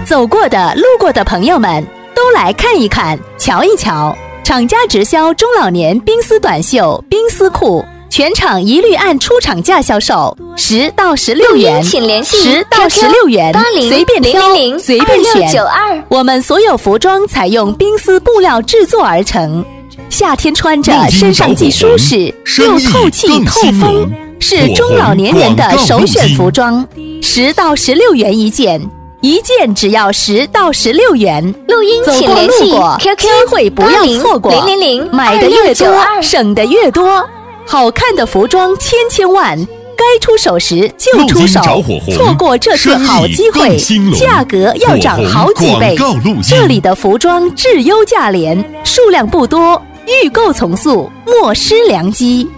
走过的、路过的朋友们都来看一看、瞧一瞧。厂家直销中老年冰丝短袖、冰丝裤，全场一律按出厂价销售，10到16元， 请联系 10到16元，随便挑，随便选。我们所有服装采用冰丝布料制作而成，夏天穿着身上既舒适又透气透风，是中老年人的首选服装。10到16元一件。一件只要10到16元， 录音请联系 QQ 机会不要错过，买的越多省的越多。好看的服装千万，该出手时就出手，错过这次好机会，价格要涨好几倍。这里的服装质优价廉，数量不多，预购从速，莫失良机。